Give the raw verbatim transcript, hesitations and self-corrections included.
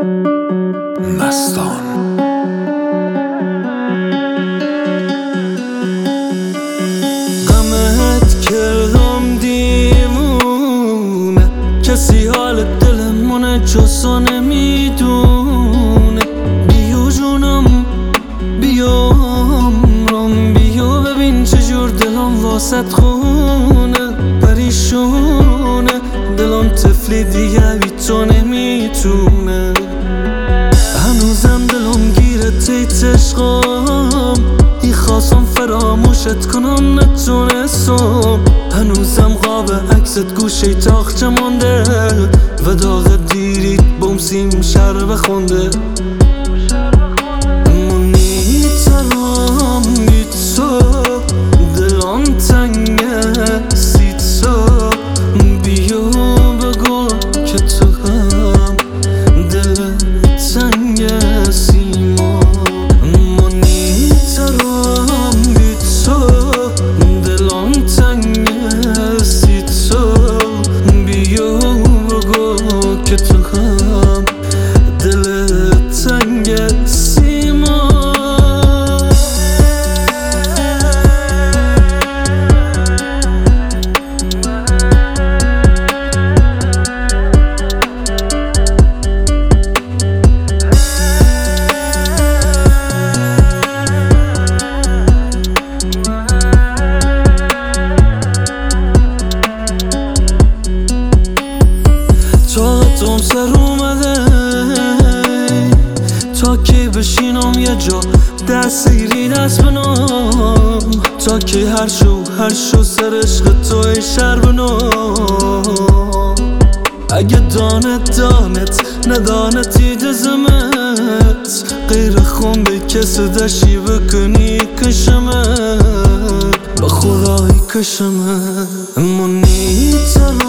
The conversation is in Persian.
مستان غمت کردم دیوونه، کسی حال دلمونه جزا نمیدونه. بیو جونم بیا همرام، بیا ببین چجور دلم واسط خونه. پریشونه دلم طفلی دیگه بی تو نمیتونه. هنوزم دلم گیره تیت عشقام، ای خواستم فراموشت کنم نتونستم. هنوزم قاب عکست گوشه تاخچه مانده و داغ دیریت بوم سیم شر بخونده. منی ترام بی تو دلم تنگه سی تو. بیا بگو که تو هم دل تنگه سیما. منی ترام بی تو دلم تنگه سی تو. بیا بگو که تو هم دل تنگه سیما. طاقتم سر اومده تا کی بشینم یه جا دستگیری دست بنام. تا کی هر شو هر شو سر عشق توی شر بنام. اگه دانت دانت ندانتی دزمت، غیر خون به کسی دشی بکنی کشمت. با خدای کشمت. منی تر